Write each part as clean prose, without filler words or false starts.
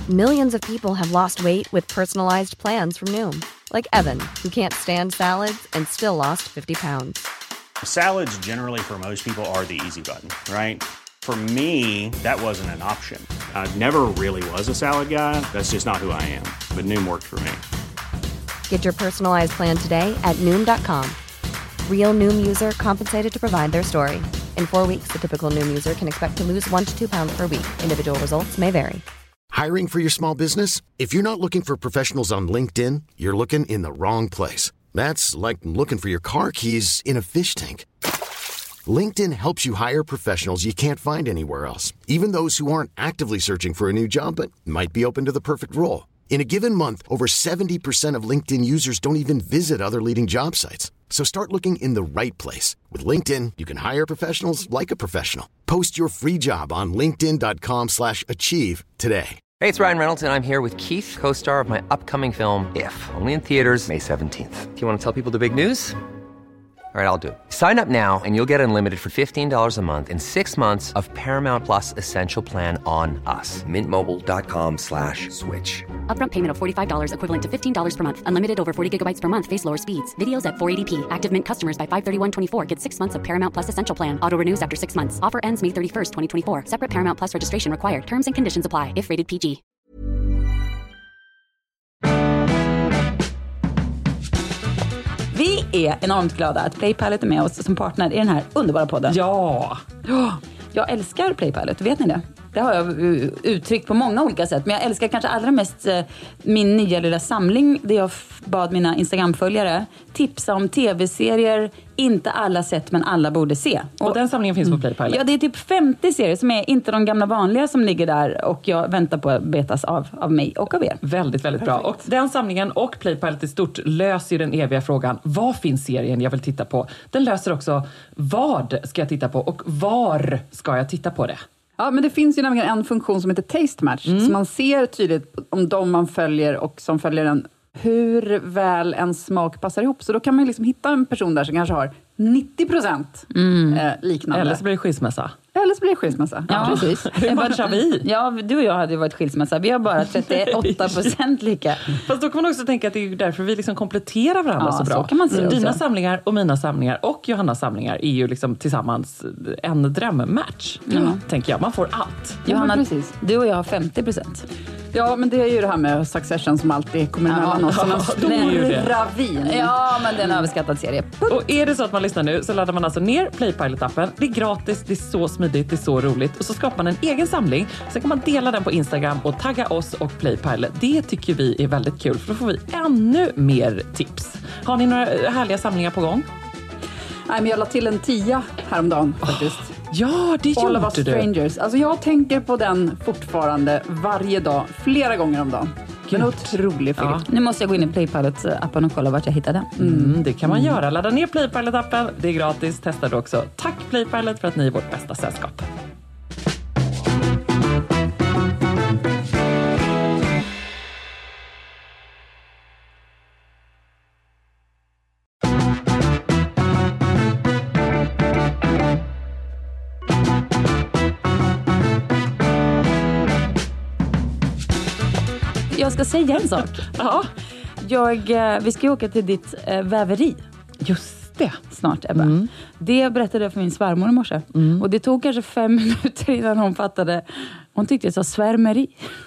Millions of people have lost weight with personalized plans from Noom. Like Evan, who can't stand salads and still lost 50 pounds. Salads generally for most people are the easy button, right? For me, that wasn't an option. I never really was a salad guy. That's just not who I am. But Noom worked for me. Get your personalized plan today at Noom.com. Real Noom user compensated to provide their story. In 4 weeks, the typical Noom user can expect to lose 1 to 2 pounds per week. Individual results may vary. Hiring for your small business? If you're not looking for professionals on LinkedIn, you're looking in the wrong place. That's like looking for your car keys in a fish tank. LinkedIn helps you hire professionals you can't find anywhere else, even those who aren't actively searching for a new job but might be open to the perfect role. In a given month, over 70% of LinkedIn users don't even visit other leading job sites. So start looking in the right place. With LinkedIn, you can hire professionals like a professional. Post your free job on linkedin.com/achieve today. Hey, it's Ryan Reynolds, and I'm here with Keith, co-star of my upcoming film, If, only in theaters May 17th. Do you want to tell people the big news? All right, I'll do it. Sign up now and you'll get unlimited for $15 a month and 6 months of Paramount Plus Essential Plan on us. MintMobile.com/switch. Upfront payment of $45 equivalent to $15 per month. Unlimited over 40 gigabytes per month. Face lower speeds. Videos at 480p. Active Mint customers by 531.24 get 6 months of Paramount Plus Essential Plan. Auto renews after 6 months. Offer ends May 31st, 2024. Separate Paramount Plus registration required. Terms and conditions apply if rated PG. Vi är enormt glada att Playpilot är med oss som partner i den här underbara podden. Ja! Jag älskar Playpilot, vet ni det? Det har jag uttryckt på många olika sätt. Men jag älskar kanske allra mest min nya lilla samling där jag bad mina Instagram-följare tipsa om tv-serier inte alla sett men alla borde se. Och den samlingen finns på Playpilot? Ja, det är typ 50 serier som är inte de gamla vanliga som ligger där och jag väntar på att betas av mig och av er. Väldigt, väldigt bra. Och den samlingen och Playpilot i stort löser ju den eviga frågan: vad finns serien jag vill titta på? Den löser också: vad ska jag titta på och var ska jag titta på det? Ja, men det finns ju nämligen en funktion som heter Taste Match. Så man ser tydligt om de man följer och som följer den hur väl en smak passar ihop. Så då kan man liksom hitta en person där som kanske har 90% liknande. Eller så blir det skilsmässa. Ja, precis. Hur matchar vi? Ja, du och jag hade varit skilsmässa. Vi har bara 38% lika. Fast då kan man också tänka att det är därför vi liksom kompletterar varandra så bra. Så kan man säga Dina också. Samlingar och mina samlingar och Johannas samlingar är ju liksom tillsammans en drömmatch. Tänker jag. Man får allt. Johanna, precis. du och jag har 50%. Ja, men det är ju det här med Succession som alltid kommer emellan oss. Som en stor ravin. Ja, men det är en överskattad serie. Och är det så att man lyssnar nu så laddar man alltså ner Playpilot-appen. Det är gratis, det är så smidigt, det är så roligt. Och så skapar man en egen samling. Sen kan man dela den på Instagram och tagga oss och Playpilot. Det tycker vi är väldigt kul för då får vi ännu mer tips. Har ni några härliga samlingar på gång? Nej, men jag la till en 10 häromdagen faktiskt. Ja, det All of gjorde Us du. Strangers. Alltså jag tänker på den fortfarande varje dag, flera gånger om dagen. En otrolig film. Ja. Nu måste jag gå in i Playpilot-appen och kolla vart jag hittade den. Det kan man göra. Ladda ner Playpilot-appen. Det är gratis. Testa det också. Tack Playpilot för att ni är vårt bästa sällskap. Jag ska säga en sak. Ja, Vi ska åka till ditt väveri just det. snart, Ebba. Det berättade jag för min svärmor i morse. Och det tog kanske 5 minuter innan hon fattade. Hon tyckte jag sa svärmeri.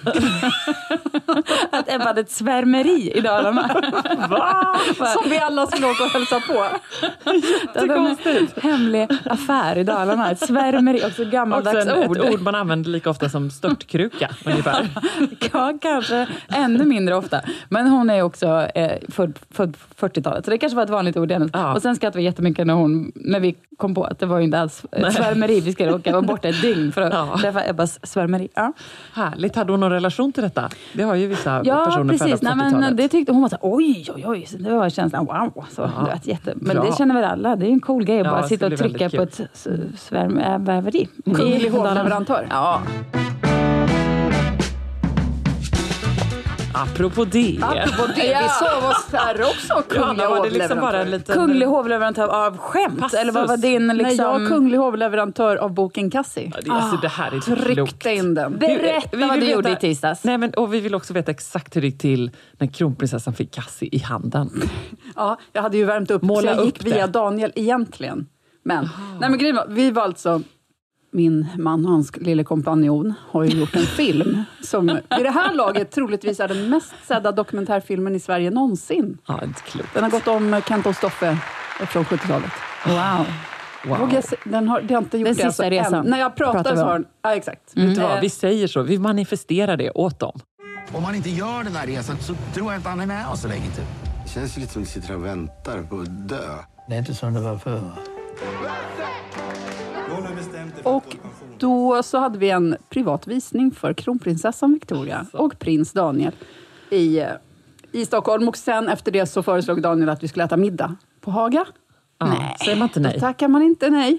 Att Ebba hade ett svärmeri i Dalarna. Va? Som vi alla skulle åka och hälsa på. Det är konstigt. en hemlig affär i Dalarna. Ett svärmeri, också gammaldags Också ord. ett ord man använder lika ofta som störtkruka ungefär. Ja, kanske ännu mindre ofta. Men hon är också född 40-talet. Så det kanske var ett vanligt ord. Ja. Och sen skrattade vi jättemycket när vi kom på att det var ju inte alls ett svärmeri. Vi skulle åka borta ett dygn för att träffa Ebbas svärmeri. Ja. Härligt. Hade hon någon relation till detta? Det har ju vissa personer födda på 40-talet. Men det tyckte hon var så oj. Det var känslan, wow. Så, det var men det känner väl alla. Det är en cool grej att bara sitta och trycka på ett svärmeri. Kunglig hovleverantör. Ja. Apropå det. Vi sov oss här också. Johanna, var det liksom bara en liten... Kunglig hovleverantör av skämt? Passus. Eller vad var din liksom... Nej, jag är kunglig hovleverantör av boken Cassie. Alltså, det här är inte klokt. Tryckte in den. Berätta vad du gjorde i tisdags. Nej, men, och vi vill också veta exakt hur det gick till när kronprinsessan fick Cassie i handen. Ja, jag hade ju värmt upp Måla så jag gick upp via det. Daniel egentligen. Men grejen var, vi var alltså... Min man och hans lille kompanjon har ju gjort en film som i det här laget troligtvis är den mest sedda dokumentärfilmen i Sverige någonsin. Ja, inte klokt. Den har gått om Kent och Stoffe från 70-talet. Wow. Det har inte gjort Den det. sista resan. När jag pratar så har den... Ja, exakt. Vet du vad, vi säger så. Vi manifesterar det åt dem. Om man inte gör den här resan så tror jag inte han är med oss så länge till. Det känns ju lite som att vi sitter och väntar på att dö. Det är inte som det var förr. Och då så hade vi en privat visning för kronprinsessan Victoria och prins Daniel i Stockholm. Och sen efter det så föreslog Daniel att vi skulle äta middag på Haga. Ja, Nej, säger man inte nej? Då tackar man inte nej.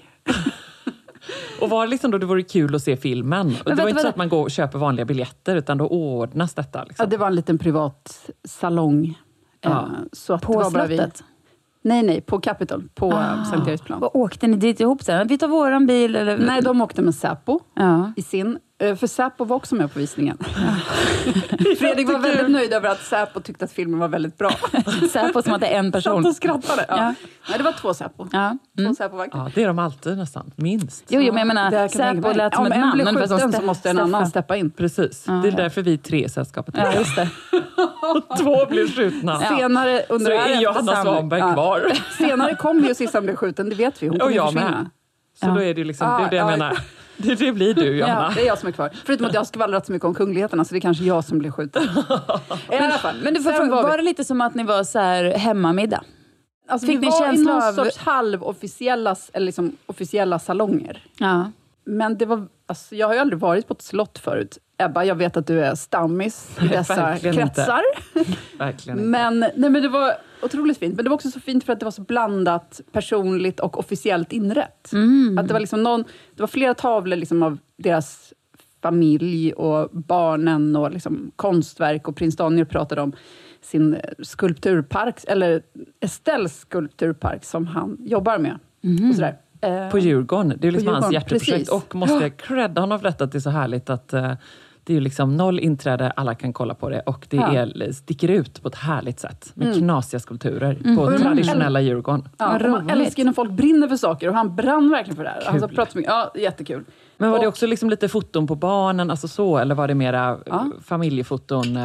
Och var det liksom då det vore kul att se filmen? Och det var inte så att man går och köper vanliga biljetter, utan då ordnas detta. Liksom. Ja, det var en liten privat salong. Så att på det var bara slottet? Nej, på Capitol, på Sankt Eriksplan. Vad åkte ni dit ihop sen? Vi tar våran bil eller? Nej, de åkte med Säpo Ja. i sin... För Säpo var också med på visningen. Fredrik var väldigt nöjd över att Säpo tyckte att filmen var väldigt bra. Säpo som att det är en person. Satt och skrattade. Ja. Ja. Nej, det var 2 Säpo. Ja. Två Säpo-vakter. Ja, det är de alltid nästan. Minst. Jo, men jag menar, Säpo lät som om ett en namn. blir ungefär som skjuten så måste en annan steppa in. Precis. Det är därför vi 3 i sällskapet. Ja, just det. 2 blir skjutna. Senare under Så det här är Johanna Svanberg kvar. Senare kom ju Sissan bli skjuten, det vet vi. Hon Och kommer jag försvinna. med. Så då är det liksom, det är det jag menar. Det blir du, Johanna. Ja, det är jag som är kvar. Förutom att jag har skvallrat så mycket om kungligheterna, så det är kanske jag som blir skjuten. I alla fall. Men du får fråga, var det lite som att ni var så här hemmamiddag? Alltså, Fick vi ni var i känsla någon av... sorts halvofficiella, eller liksom officiella salonger. Ja. Men det var, alltså, jag har ju aldrig varit på ett slott förut. Ebba, jag vet att du är stammis i dessa Verkligen kretsar. Verkligen inte. Men det var otroligt fint. Men det var också så fint för att det var så blandat personligt och officiellt inrätt. Att det var liksom det var flera tavlor liksom av deras familj och barnen och liksom konstverk. Och prins Daniel pratade om sin skulpturpark, eller Estelles skulpturpark som han jobbar med. Och sådär. På Djurgården. Det är liksom hans hjärteprojekt. Precis. Och måste jag credda honom för detta, att det är så härligt att det är ju liksom 0 inträde, alla kan kolla på det. Och det sticker ut på ett härligt sätt. Med knasiga skulpturer på traditionella Djurgården. Ja, man älskar när folk brinner för saker. Och han brann verkligen för det här. Alltså, pratar så mycket. Ja, jättekul. Men var det också liksom lite foton på barnen, alltså så? Eller var det mera familjefoton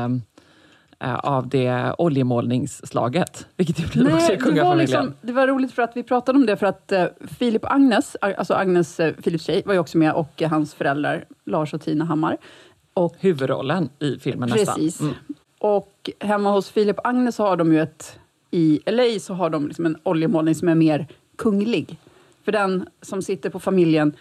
av det oljemålningsslaget? Vilket det blir också i kungafamiljen. Det var roligt för att vi pratade om det, för att Filip och Agnes, alltså Agnes Filips tjej, var ju också med, och hans föräldrar Lars och Tina Hammar. Och, huvudrollen i filmen nästan. Precis. Och hemma hos Filip och Agnes har de ju i LA så har de liksom en oljemålning som är mer kunglig. För den som sitter på familjen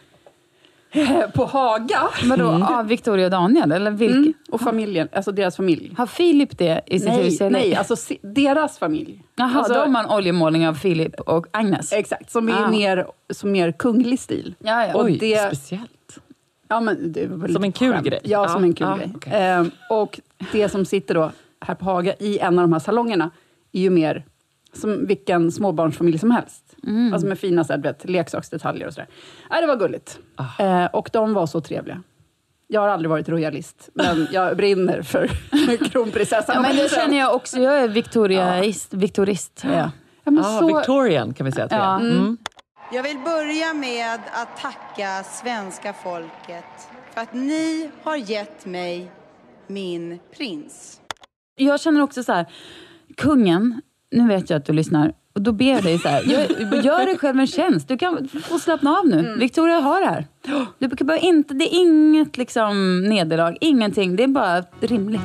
på Haga. Vadå, av Victoria och Daniel? Eller vilka? Och familjen, alltså deras familj. Har Filip det i sitt hus? Nej, alltså deras familj. Jaha, alltså, de har en oljemålning av Filip och Agnes. Exakt, som är mer kunglig stil. Ja. Och Oj, speciellt. Ja, men det var väl som en kul skämt. grej? Ja, som en kul grej. Okay. Och det som sitter då här på Haga i en av de här salongerna är ju mer som vilken småbarnsfamilj som helst. Alltså med fina leksaksdetaljer och sådär. Det var gulligt. Och de var så trevliga. Jag har aldrig varit royalist, men jag brinner för kronprinsessan. Ja, men det känner jag också. Jag är viktorist. Ja. Ja, men så... Victorian kan vi säga till. Jag vill börja med att tacka svenska folket för att ni har gett mig min prins. Jag känner också så här, kungen, nu vet jag att du lyssnar, och då ber jag dig så här, gör dig själv en tjänst. Du kan få slappna av nu. Victoria har det här. Du kan bara inte, det är inget liksom nederlag, ingenting. Det är bara rimligt.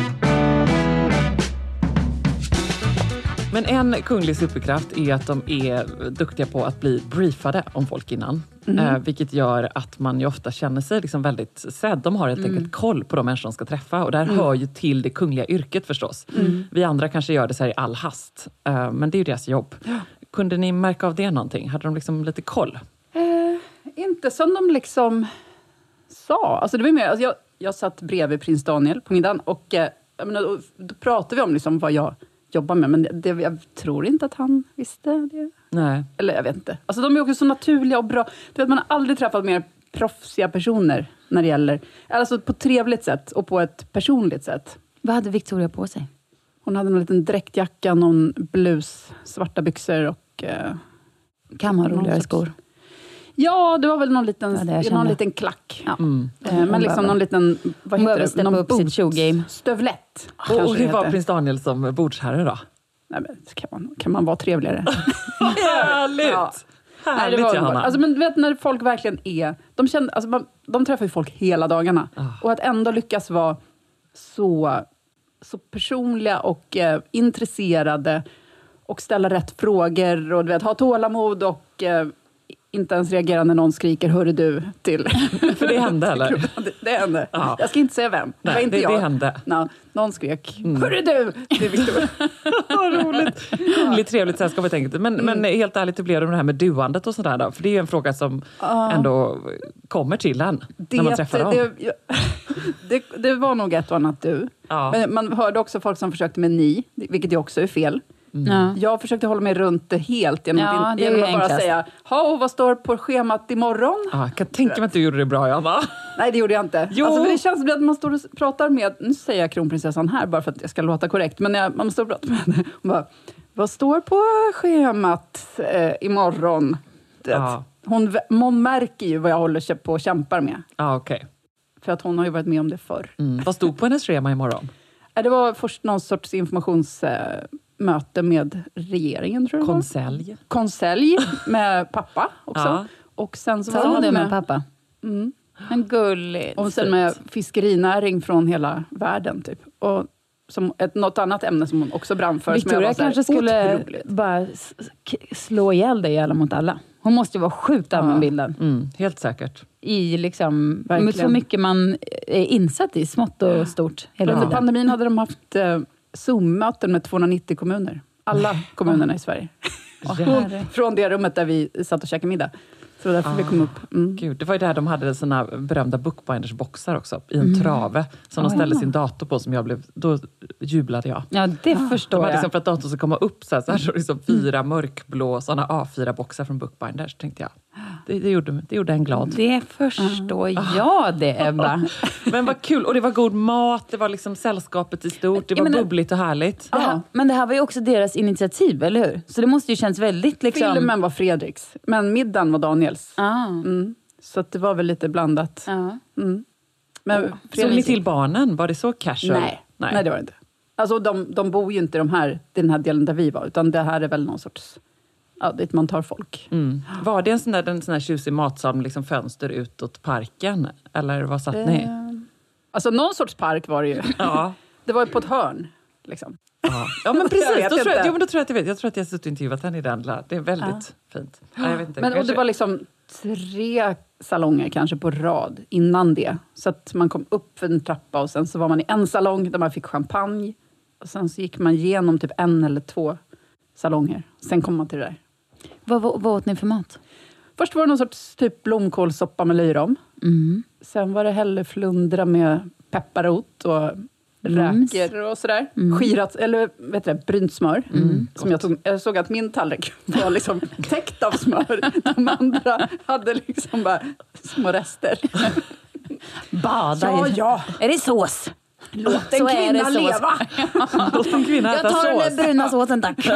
Men en kunglig superkraft är att de är duktiga på att bli briefade om folk innan. Vilket gör att man ju ofta känner sig liksom väldigt sedd. De har helt enkelt koll på de människor de ska träffa. Och det här hör ju till det kungliga yrket förstås. Vi andra kanske gör det så här i all hast. Men det är ju deras jobb. Kunde ni märka av det någonting? Hade de liksom lite koll? Inte som de liksom sa. Alltså det var mer, alltså jag satt bredvid prins Daniel på middagen och jag menar, då pratar vi om liksom vad jag jobbar med. Men jag tror inte att han visste det. Nej. Eller jag vet inte. Alltså de är också så naturliga och bra. Du vet, man har aldrig träffat mer proffsiga personer när det gäller... Alltså på ett trevligt sätt och på ett personligt sätt. Vad hade Victoria på sig? Hon hade en liten dräktjacka, någon blus, svarta byxor och... Kan man ha roligare skor? Ja, det var väl någon liten klack. Ja. Men liksom någon liten... Vad heter det? Någon upp sitt showgame. Stövlett. Och hur var prins Daniel som bordsherre då? Nej, men kan man vara trevligare? Härligt! Ja. Härligt, Johanna. Alltså, men du vet när folk verkligen är... De träffar ju folk hela dagarna. Och att ändå lyckas vara så personliga och intresserade och ställa rätt frågor och du vet, ha tålamod och inte ens reagera när någon skriker hörru du till. För det hände eller? Det hände. Ja. Jag ska inte säga vem. Nej, det var inte jag. Det hände. No, någon skrek hörru du till Victoria. Vad roligt. Kungligt trevligt sällskap helt enkelt. Men helt ärligt, hur blev det med det här med duandet och sådär då? För det är ju en fråga som ändå kommer till en när man träffar dem. Det var nog ett och annat du. Ja. Men man hörde också folk som försökte med ni, vilket ju också är fel. Jag försökte hålla mig runt det helt genom att bara säga vad står på schemat imorgon? Jag kan tänka mig att du gjorde det bra, Johanna. Nej, det gjorde jag inte. Alltså, för det känns som att man står och pratar med, nu säger jag kronprinsessan här bara för att jag ska låta korrekt, men man står och pratar med henne och bara, vad står på schemat imorgon? Hon märker ju vad jag håller på och kämpar med. Okej. För att hon har ju varit med om det förr. Vad stod på hennes schema imorgon? Det var först någon sorts informationsmöte med regeringen, tror jag. Konselj med pappa också. Och sen så var det med pappa. En gullig. Och sen med fiskerinäring från hela världen typ. Och som något annat ämne som hon också brann för. Victoria kanske skulle bara slå ihjäl dig alla mot alla. Hon måste ju vara sjukt allmänbildad. Helt säkert. I liksom, med så mycket man är insatt i, smått och stort. Under pandemin hade de haft Zoom-möten med 290 kommuner. Alla kommunerna i Sverige. Från det rummet där vi satt och käkade middag. Så därför vi kom upp. Gud, det var ju där de hade såna berömda bookbinders-boxar också. I en trave. Som de ställde sin dator på. Då jublade jag. Ja, det förstår jag. Liksom för att datorn ska komma upp så här liksom 4 mörkblå såna A4-boxar från bookbinders, tänkte jag. Det gjorde en glad. Det förstår jag det, Ebba. Men vad kul. Och det var god mat. Det var liksom sällskapet i stort. Det var bubbligt och härligt. Men det här var ju också deras initiativ, eller hur? Så det måste ju känns väldigt liksom... Filmen var Fredriks. Men middagen var Daniels. Så att det var väl lite blandat. Men såg ni till barnen? Var det så casual? Nej, det var det inte. Alltså de bor ju inte den här delen där vi var. Utan det här är väl någon sorts... Ja, dit man tar folk. Var det en sån där tjusig matsal med liksom fönster utåt parken? Eller vad satt ni? Alltså någon sorts park var det ju. Ja. Det var ju på ett hörn. Liksom. Ja, men precis. Då tror jag att jag vet. Jag tror att jag har suttit och intervjuat henne i den. Det är väldigt fint. Ja, jag vet inte. Och det var liksom 3 salonger kanske på rad innan det. Så att man kom upp för en trappa och sen så var man i en salong där man fick champagne. Och sen så gick man igenom typ 1 eller 2 salonger. Sen kom man till det där. Vad åt ni för mat? Först var det någon sorts typ blomkålssoppa med löjrom. Sen var det hälleflundra med pepparrot och räkor och sådär. Skirat, eller vet du, brynt smör. Som jag såg att min tallrik var liksom täckt av smör. De andra hade liksom bara små rester. Bada. Ja. Är det sås? Låt en kvinna leva. Låt en kvinna äta sås. Jag tar den bruna såsen, tack.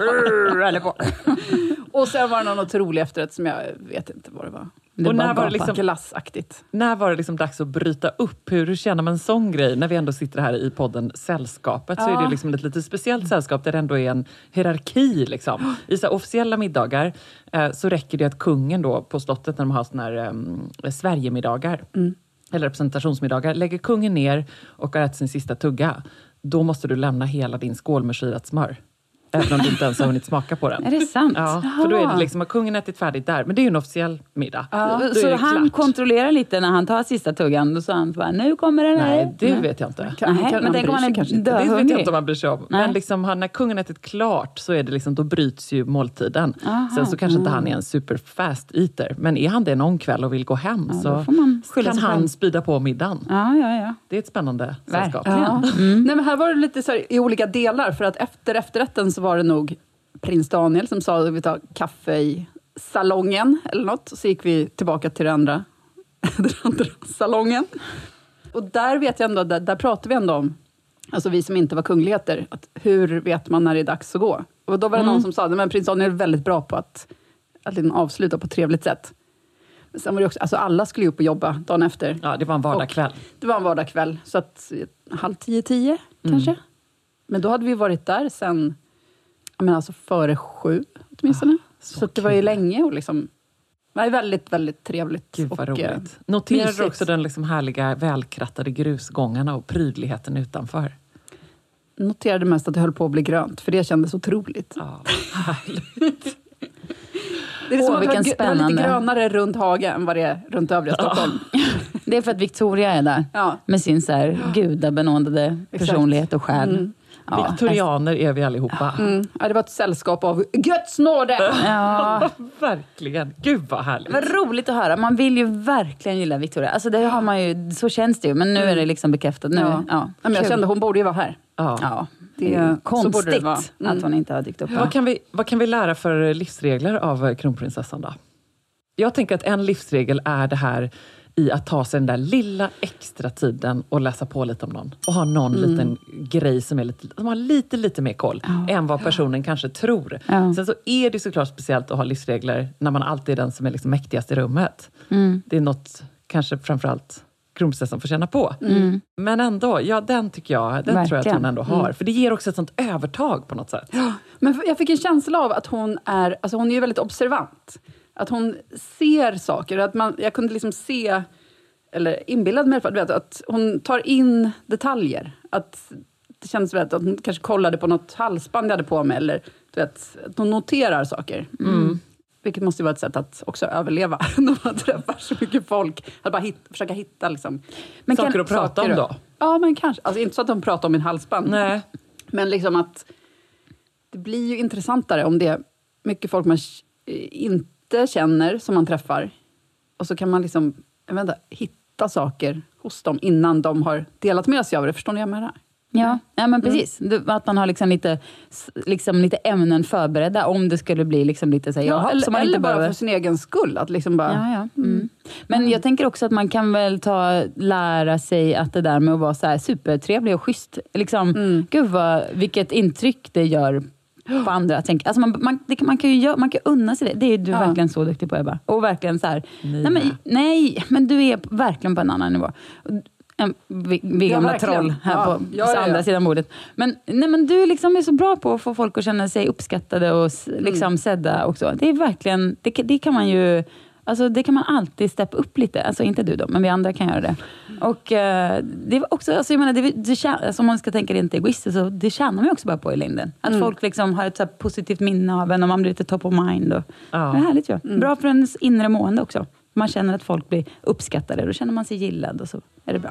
Och sen var det någon otrolig efterrätt som jag vet inte vad det var. Och när var det liksom glassaktigt. När var det liksom dags att bryta upp? Hur känner man en sån grej? När vi ändå sitter här i podden Sällskapet så är det liksom ett lite speciellt sällskap där det ändå är en hierarki liksom. I så officiella middagar så räcker det att kungen då på slottet när de har såna här Sverigemiddagar eller representationsmiddagar, lägger kungen ner och har ätit sin sista tugga. Då måste du lämna hela din skål med skirat smör. även om du inte ens har hunnit smaka på den. Är det sant? Ja, för då är det liksom att kungen ätit färdigt där. Men det är ju en officiell middag. Så han kontrollerar lite när han tar sista tuggan. Då sa han bara, nu kommer den här. Nej, det vet jag inte. Men det kommer han kanske inte. Det vet jag inte om man bryr sig om. Men liksom, när kungen ätit klart så är det liksom, då bryts ju måltiden. Sen så kanske inte han är en super fast eater. Men är han det någon kväll och vill gå hem så kan han spida på middagen. Ja. Det är ett spännande sällskap. Nej, men här var det lite så här, i olika delar. För att efter efterrätten så var det nog prins Daniel som sa att vi tar kaffe i salongen eller något. Så gick vi tillbaka till den andra salongen. Och där vet jag ändå, där pratar vi ändå om, alltså vi som inte var kungligheter, att hur vet man när det är dags att gå? Och då var det någon som sa, men prins Daniel är väldigt bra på att avsluta på ett trevligt sätt. Men sen var det också, alltså alla skulle ju upp och jobba dagen efter. Ja, det var en vardagskväll. Det var en vardagskväll, så att 9:30 kanske. Men då hade vi varit där sen, alltså före 7 åtminstone. Så det var ju länge och liksom, det var väldigt, väldigt trevligt. Gud vad och roligt. Noterar du också den liksom härliga, välkrattade grusgångarna och prydligheten utanför? Noterade mest att det höll på att bli grönt, för det kändes otroligt. Ja, härligt. Det är som att det var lite grönare runt Haga än vad det är runt övriga Stockholm. Det är för att Victoria är där. Med sin så här gudabenådade personlighet och själ. Viktorianer är vi allihopa. Ja, det var ett sällskap av Guds nåde. Ja, verkligen. Gud vad härligt. Vad roligt att höra. Man vill ju verkligen gilla Victoria. Alltså det har man ju, så känns det ju. Men nu är det liksom bekräftat. Nu, men jag kände hon borde ju vara här. Ja. Det är konstigt att hon inte har dykt upp. Vad kan vi lära för livsregler av kronprinsessan då? Jag tänker att en livsregel är det här i att ta sig den där lilla extra tiden och läsa på lite om någon. Och ha någon liten grej som har lite mer koll än vad personen kanske tror. Sen så är det såklart speciellt att ha livsregler när man alltid är den som är liksom mäktigast i rummet. Det är något kanske framförallt kronprinsessan får känna på. Men ändå, den tycker jag, den tror jag att hon ändå har. För det ger också ett sånt övertag på något sätt. Ja, men jag fick en känsla av att hon är ju väldigt observant. Att hon ser saker. Att jag kunde liksom se, eller inbillad mig att hon tar in detaljer. Att det känns att hon kanske kollade på något halsband jag hade på mig. Eller att hon noterar saker. Vilket måste vara ett sätt att också överleva när man träffar så mycket folk. Att bara försöka hitta liksom, saker att prata om då? Ja, men kanske. Alltså inte så att de pratar om min halsband. Nej. Men liksom att det blir ju intressantare om det är mycket folk man inte känner som man träffar. Och så kan man liksom, hitta saker hos dem innan de har delat med sig av det. Förstår ni vad jag menar? Ja, men precis. Att man har liksom lite ämnen förberedda om det skulle bli liksom lite så här, eller, som man eller inte bara för sin egen skull. Att liksom bara, Men jag tänker också att man kan väl lära sig att det där med att vara så här supertrevlig och schysst. Liksom, gud vilket intryck det gör på andra. Alltså man kan ju unna sig det. Det är du verkligen så duktig på, Ebba. Och verkligen så här, nej, men du är verkligen på en annan nivå. Vi gamla troll här på andra sidan bordet. Men du liksom är så bra på att få folk att känna sig uppskattade och liksom sedda också. Det är verkligen, det kan man ju, alltså det kan man alltid steppa upp lite. Alltså inte du då, men vi andra kan göra det. Och det var också, alltså jag menar, alltså om man ska tänka rent egoistiskt, så det tjänar man ju också bara på i längden. Att folk liksom har ett så här positivt minne av en och man blir lite top of mind. Och, det är härligt ju. Bra för ens inre mående också. Man känner att folk blir uppskattade. Då känner man sig gillad och så är det bra.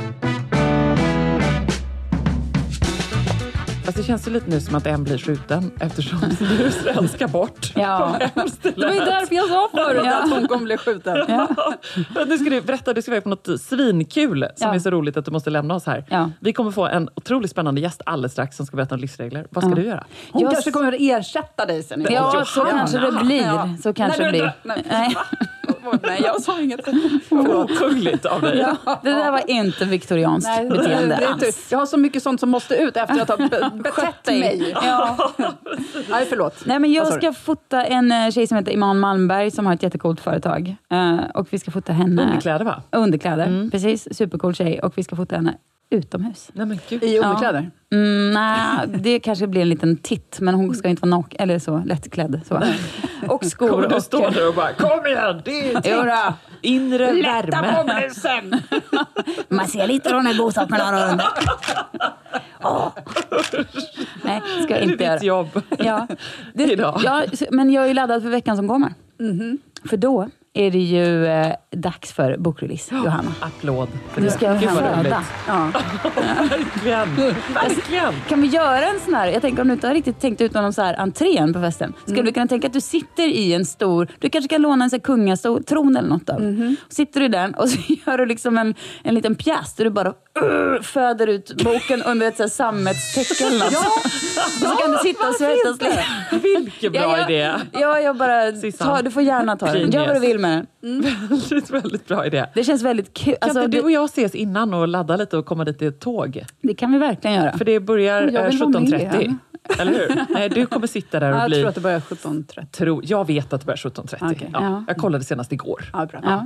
Alltså det känns ju lite nu som att en blir skjuten eftersom du svenskar bort. Ja. Det var ju därför jag sa förut att hon kommer bli skjuten. Nu ska du berätta, du ska vara på något svinkul som är så roligt att du måste lämna oss här. Ja. Vi kommer få en otroligt spännande gäst alldeles strax som ska berätta om livsregler. Vad ska du göra? Hon kanske kommer att ersätta dig sen. Ja, så kanske det blir. Så kanske det blir. Nej, jag sa inget. Okungligt av dig. Det där var inte viktorianskt beteende alls. Jag har så mycket sånt som måste ut efter att ha betett mig. Nej, förlåt. Nej, men jag ska fota en tjej som heter Iman Malmberg som har ett jättecoolt företag. Och vi ska fota henne. Underkläder, va? Underkläder, precis. Supercool tjej. Och vi ska fota henne utomhus. Nej, men gud. I underkläder? Nej, det kanske blir en liten titt. Men hon ska inte vara naken, eller så lättklädd. Så. Och skor. Kommer du stå där och bara, kom igen, det är titt. Inre värme. Lätta på blusen. Man ser lite av de här godsakerna under. Nej, ska jag inte det är göra. ditt jobb. Ja. Idag. Ja, men jag är ju laddad för veckan som kommer. För då är det ju dags för bokrelease, Johanna. Applåd. Nu ska jag föda. Ja. Verkligen. Kan vi göra en sån här, jag tänker om du inte har riktigt tänkt ut någon så här entrén på festen. Skulle du kunna tänka att du sitter i en stor, du kanske kan låna en sån här kungatron eller något av. Sitter du där och så gör du liksom en liten pjäs där du bara föder ut boken under ett så här sammetstäcke eller något. Och så kan du sitta och svettas lite. Vilken bra idé. Jag bara, du får gärna ta den. Gör vad du vill med den. Väldigt bra idé. Det känns väldigt kul. Kan inte du och jag ses innan och ladda lite och komma dit i ett tåg? Det kan vi verkligen göra. För det börjar 17.30. Eller hur? Nej, du kommer sitta där och bli... Jag tror att det börjar 17.30. Jag vet att det börjar 17.30. Okay. Ja. Jag kollade senast igår. Ja, bra.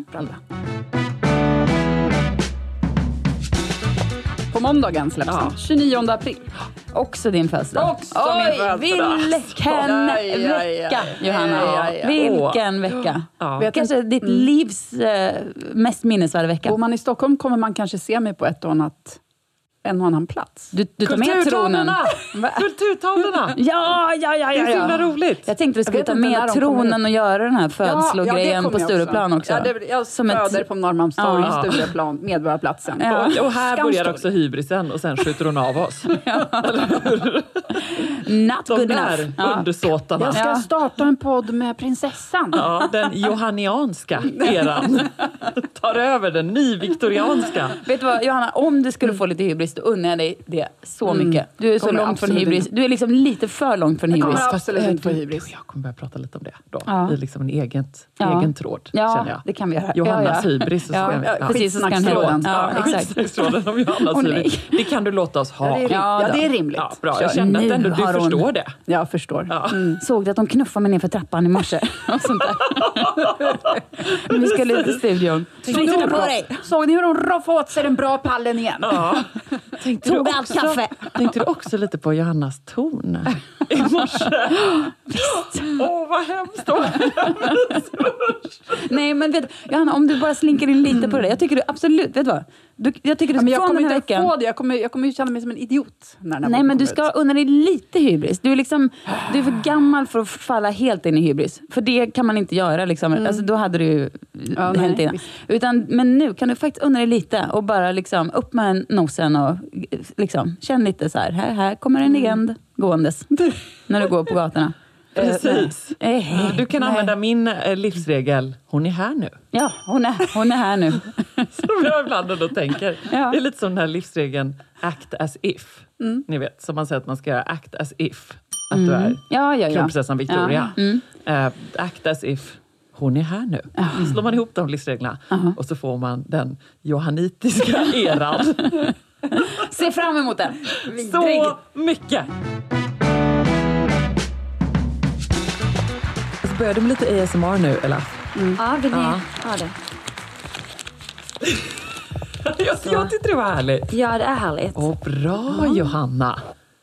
På måndagen släpps den. 29 april. Också din födelsedag. Också min födelsedag. Vilken vecka, Johanna. Vilken vecka. Kanske ditt livs mest minnesvärda vecka. Bor man i Stockholm kommer man kanske se mig på en och annan plats. Du tar med tronen. Kulturtavlorna! Ja. Det är så himla roligt. Jag tänkte du skulle ta med tronen och göra den här födslogrejen på Stureplan också. Jag föder på Norrmalmstorg, Stureplan, Medborgarplatsen. Och här börjar också hybrisen och sen skjuter hon av oss. Not good enough. Undersåtarna. Jag ska starta en podd med prinsessan. Ja, den johannianska eran tar över den nyviktorianska. Vet du vad, Johanna, om du skulle få lite hybris, då unnar jag dig det så mycket. Du är så långt från hybris. Du är liksom lite för långt från hybris. Jag absolut inte få hybris. Jag kommer börja prata lite om det då. I liksom en egen tråd, känner jag. Det kan vi göra. Johannas hybris. Precis, så ska den heta. Ja, exakt. Om Johannas hybris. Det kan du låta oss ha. Ja, det är rimligt. Ja, bra. Jag kände att ändå du förstår det. Jag förstår. Ja. Såg du att de knuffade mig ner för trappan i morse? Och sånt där. Vi skulle ut i studion. Såg ni hur hon roffade åt sig den bra pallen igen? Ja. Tog allt kaffe. Tänkte du också lite på Johannas ton i morse? Vad hemskt. Nej, men vet du, Johanna, om du bara slinker in lite på det där. Jag tycker du absolut, vet du vad? Jag tycker du jag från den här inte veckan. få det. Jag kommer ju känna mig som en idiot när den här Nej, men du ska unna dig lite hybris. Du är för gammal för att falla helt in i hybris. För det kan man inte göra liksom. Alltså, då hade du ju hänt innan. Men nu kan du faktiskt unna dig lite och bara liksom upp med nosen och liksom känn lite så här kommer en legend gåendes när du går på gatorna. Precis. Du kan använda min livsregel. Hon är här nu. Ja, hon är här nu. Som jag ibland då tänker. Ja. Det är lite som den här livsregeln act as if. Ni vet, som man säger att man ska göra act as if. Att du är kronprinsessan Victoria. Act as if hon är här nu. Slår man ihop de livsreglerna och så får man den johannitiska eran. Se fram emot den. Så mycket. Börjar du med lite ASMR nu, eller? Ja, vill ni ha det? Jag tyckte det var härligt. Ja, det är härligt. Bra, Johanna.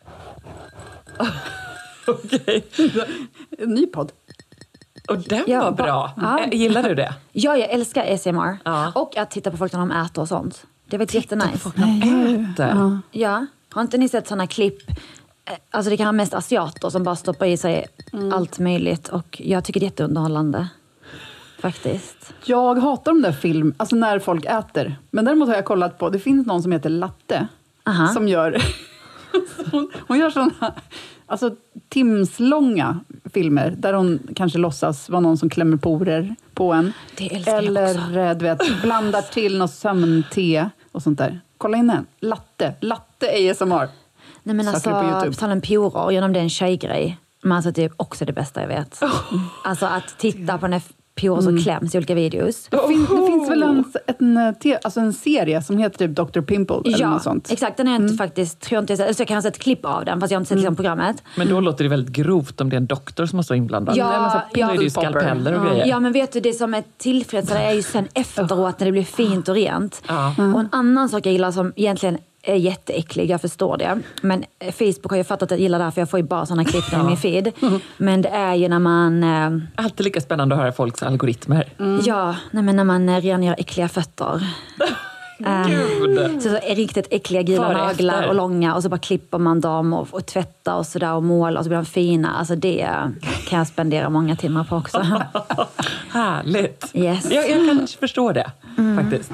Okej. En ny podd. Och den var bra. Gillar du det? Ja, jag älskar ASMR. Och att titta på folk när de äter och sånt. Det var jättenice. Ja. Har inte ni sett såna klipp? Alltså det kan vara mest asiater som bara stoppar i sig allt möjligt. Och jag tycker det är jätteunderhållande. Faktiskt. Jag hatar de där alltså när folk äter. Men däremot har jag kollat på, det finns någon som heter Latte. Som gör, hon gör sådana, alltså timslånga filmer. Där hon kanske låtsas vara någon som klämmer porer på en. Det älskar jag också. Eller du vet, blandar till något sömnte och sånt där. Kolla in den. Latte ASMR. Nej, men alltså, på tal om porer, genom det en tjejgrej. Men alltså det är också det bästa jag vet. Alltså att titta på när porer som kläms i olika videos. Det finns väl en serie som heter typ Dr. Pimple eller något sånt. Exakt. Den är inte faktiskt, tror jag inte, så jag kan ha sett ett klipp av den, fast jag har inte sett liksom programmet. Men då låter det väldigt grovt om det är en doktor som måste vara inblandad. Ja, då är det ju skalpeller och grejer. Ja, men vet du, det som är tillfredsställande är ju sen efteråt när det blir fint och rent. Och en annan sak jag gillar som egentligen är jätteäcklig, jag förstår det. Men Facebook har ju fattat att jag gillar det här, för jag får ju bara sådana klipp i min feed. Men det är ju när man... Alltid lika spännande att höra folks algoritmer. Ja, men när man rengör äckliga fötter. Så är riktigt äckliga gula naglar och långa. Och så bara klipper man dem och tvättar och sådär och målar. Och så blir de fina. Alltså det kan jag spendera många timmar på också. Härligt. Yes. Jag kan förstå det faktiskt.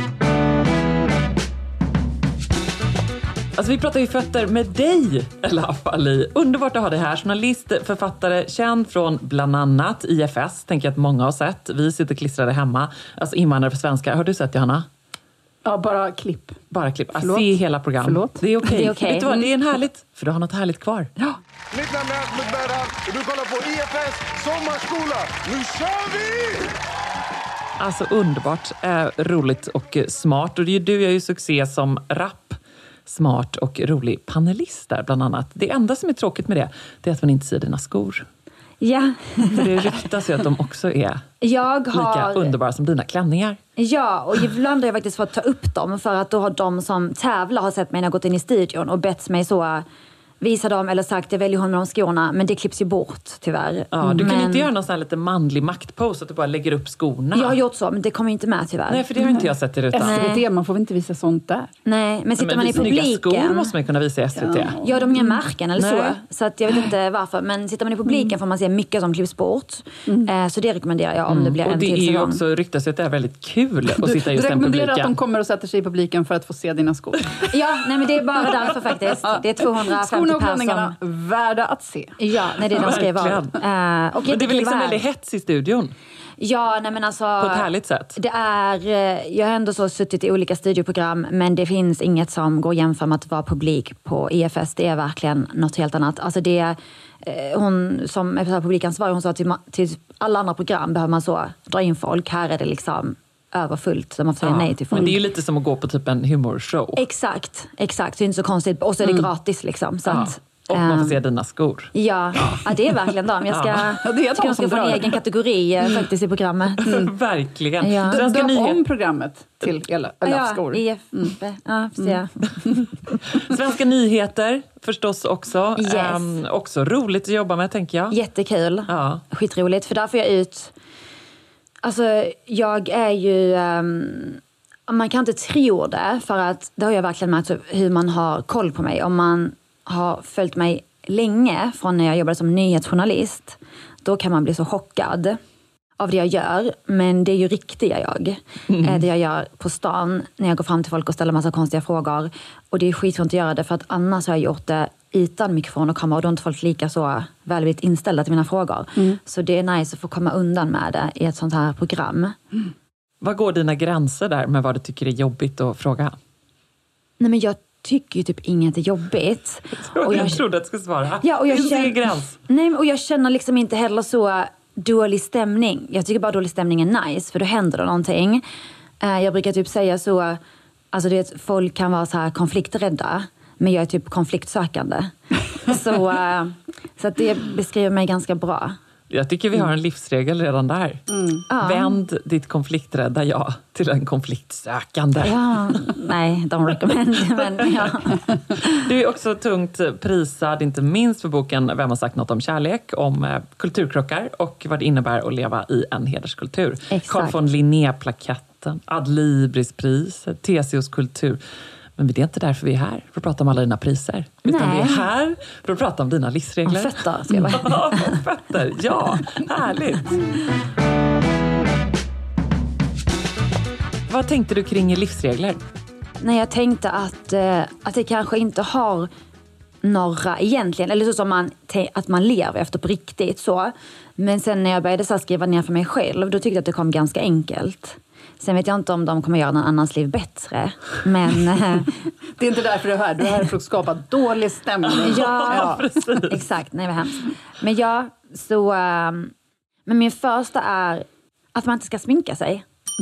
Alltså vi pratar ju fötter med dig, Elaf Ali. Underbart att ha dig här. Journalist, författare, känd från bland annat IFS. Tänker jag att många har sett. Vi sitter klistrade hemma. Alltså invandrare för svenskar. Har du sett, Johanna? Ja, bara klipp. Bara klipp. Se hela program. Förlåt. Det är okej. Det är okej. Vet du vad? Det är en härligt. För du har något härligt kvar. Ja. Mitt namn är Ahmed Berhan och du kollar på IFS Sommarskola. Nu kör vi! Alltså underbart. Roligt och smart. Och du gör ju succé som rapp. Smart och rolig panelist där bland annat. Det enda som är tråkigt med det är att man inte ser dina skor. Ja. För det ryktas ju att de också är lika underbara som dina klänningar. Ja, och ibland har jag faktiskt fått ta upp dem för att då har de som tävlar har sett mig när jag gått in i studion och bett mig så visa dem eller sagt jag väljer hon med de skorna, men det klipps ju bort tyvärr. Ja, du kan inte göra någon sån här lite manlig maktpose att du bara lägger upp skorna. Jag har gjort så, men det kommer ju inte med tyvärr. Nej, för det har inte jag sett i rutan. SVT, man får väl inte visa sånt där. Nej, men sitter man i publiken... Snygga skor måste man kunna visa i SVT. Ja, de har inga märken eller Nej. Så att jag vet inte varför. Men sitter man i publiken får man se mycket som klipps bort. Så det rekommenderar jag om det blir en till säsong. Och det är ju också ryktas att det är väldigt kul att sitta just den publiken. Du rekommenderar att de kommer och sätter sig i publiken för att få se dina skor? Ja, nej men det är bara därför faktiskt. Det är 250 personer. Värda att se. Ja, nej, det är de skriver av. Men det är väl liksom väldigt hets i studion? Ja, nej men alltså... På ett härligt sätt? Det är... Jag har ändå så suttit i olika studioprogram, men det finns inget som går jämför med att vara publik på IFS. Det är verkligen något helt annat. Alltså det är... Hon som är publikansvarig, hon sa till alla andra program behöver man så dra in folk. Här är det liksom överfullt, så man får säga nej till folk. Men det är ju lite som att gå på typ en humorshow. Exakt. Det är inte så konstigt. Och så är det gratis liksom. Så att, och man får se dina skor. Ja, det är verkligen dem. Jag ska få en egen kategori faktiskt i programmet. Verkligen. Ja. Döp om programmet till Elafs skor. Svenska nyheter förstås också. Yes. Också roligt att jobba med, tänker jag. Jättekul. Ja. Skitroligt. För där får jag ut... Alltså, jag är ju... man kan inte tro det, för att det har jag verkligen märkt hur man har koll på mig. Om man har följt mig länge från när jag jobbade som nyhetsjournalist, då kan man bli så chockad av det jag gör. Men det är ju riktiga jag. Det jag gör på stan när jag går fram till folk och ställer massa konstiga frågor. Och det är skitsvårt att göra det, för att annars har jag gjort det utan mikrofon och kamera, och då är inte folk lika så väldigt inställda till mina frågor. Så det är nice att få komma undan med det i ett sånt här program. Vad går dina gränser där med vad du tycker är jobbigt att fråga? Nej, men jag tycker ju typ inget är jobbigt. Och jag trodde att du skulle svara. Ja, och jag känner gräns. Nej, och jag känner liksom inte heller så dålig stämning. Jag tycker bara dålig stämning är nice, för då händer det någonting. Jag brukar typ säga så, alltså det är, folk kan vara så här konflikträdda, men jag är typ konfliktsökande. så att det beskriver mig ganska bra. Jag tycker vi har en livsregel redan där. Vänd ditt konflikträdda jag till en konfliktsökande. Ja, nej, don't recommend. Men, ja. Du är också tungt prisad, inte minst för boken Vem har sagt något om kärlek? Om kulturkrockar och vad det innebär att leva i en hederskultur. Exakt. Carl von Linné-plaketten, Adlibrispriset, TCOs kultur. Men det är inte därför vi är här för att prata om alla dina priser. Utan vi är här för att prata om dina livsregler. Om fötter, ska jag bara. Ja, fötter. Ja, härligt. Vad tänkte du kring livsregler? Nej, jag tänkte att det kanske inte har några egentligen. Eller så som att man lever efter på riktigt så. Men sen när jag började så skriva ner för mig själv, då tyckte jag att det kom ganska enkelt. Sen vet jag inte om de kommer göra någon annans liv bättre. Men det är inte därför du är här. Du är här för att skapa dålig stämning. Ja, precis. Exakt. Nej, vad hemskt. Men ja, så... men min första är att man inte ska sminka sig.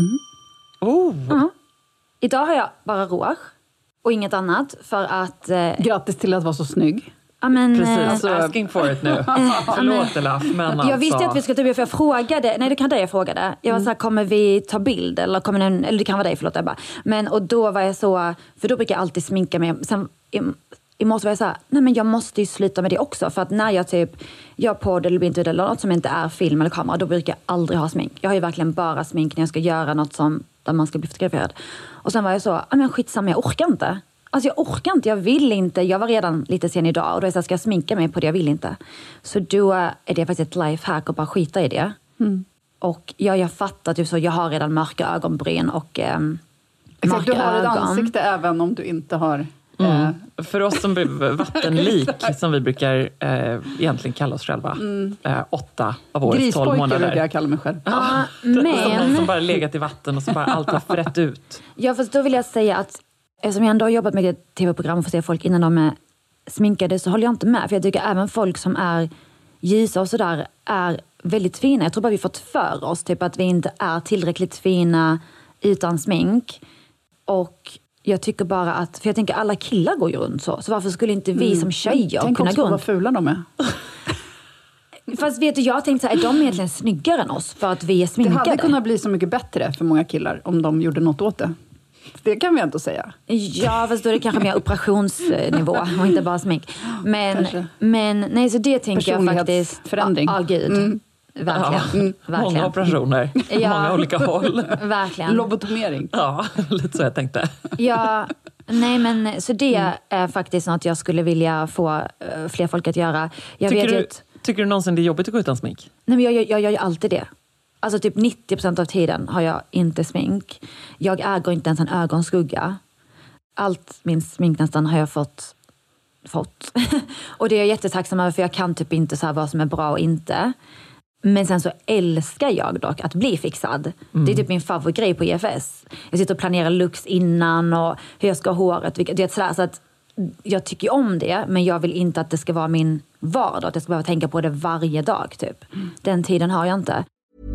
Idag har jag bara rouge och inget annat för att... Grattis till att vara så snygg. Men, precis, asking for it nu. Förlåt, Elaf, men alltså... Jag visste att vi skulle ta bild, för jag frågade... Nej, det kan jag frågade. Jag var så här, kommer vi ta bild? Eller det kan vara dig, förlåt. Jag bara. Och då var jag så... För då brukar jag alltid sminka mig. Sen i morse var jag så här, nej men jag måste ju sluta med det också. För att när jag typ gör podd eller intervju eller något som inte är film eller kamera, då brukar jag aldrig ha smink. Jag har ju verkligen bara smink när jag ska göra något som, där man ska bli fotograferad. Och sen var jag så, men skitsamma, jag orkar inte. Alltså jag orkar inte, jag vill inte. Jag var redan lite sen idag och då är jag så här, ska jag sminka mig på det, jag vill inte. Så då är det faktiskt ett lifehack att bara skita i det. Och jag fattar typ så, jag har redan mörka ögonbryn och exakt, du har ett ansikte även om du inte har... För oss som blir vattenlik, som vi brukar egentligen kalla oss själva, 8 av årets 12 månader. Grispojke brukar jag kalla mig själv. Men... Som bara legat i vatten och som bara allt har frätt ut. Ja, fast då vill jag säga att eftersom jag ändå har jobbat med ett tv-program och får se folk innan de är sminkade, så håller jag inte med. För jag tycker även folk som är ljusa och sådär är väldigt fina. Jag tror bara vi fått för oss typ att vi inte är tillräckligt fina utan smink. Och jag tycker bara att, för jag tänker alla killar går ju runt så varför skulle inte vi som tjejer tänk kunna också gå på vad fula de är. Fast vet du, jag tänkte så här, är de egentligen snyggare än oss för att vi är sminkade? Det hade kunnat bli så mycket bättre för många killar om de gjorde något åt det. Det kan vi ändå säga. Ja, fast då är det kanske mer operationsnivå och inte bara smink. Men nej, så det tänker jag faktiskt. Förändring. Ja, gud. Verkligen. Verkligen. Många operationer. Många olika håll. Verkligen. Lobotomering. Ja, lite så jag tänkte. Ja, nej men så det är faktiskt något jag skulle vilja få fler folk att göra. Tycker du någonsin det är jobbigt att gå utan smink? Nej, men jag gör ju alltid det. Alltså typ 90% av tiden har jag inte smink. Jag äger inte ens en ögonskugga. Allt min smink nästan har jag fått. Och det är jag jättetacksam över, för jag kan typ inte så här vad som är bra och inte. Men sen så älskar jag dock att bli fixad. Det är typ min favoritgrej på IFS. Jag sitter och planerar looks innan och hur jag ska ha håret. Det är sådär, så att jag tycker om det, men jag vill inte att det ska vara min vardag. Att jag ska behöva tänka på det varje dag typ. Den tiden har jag inte.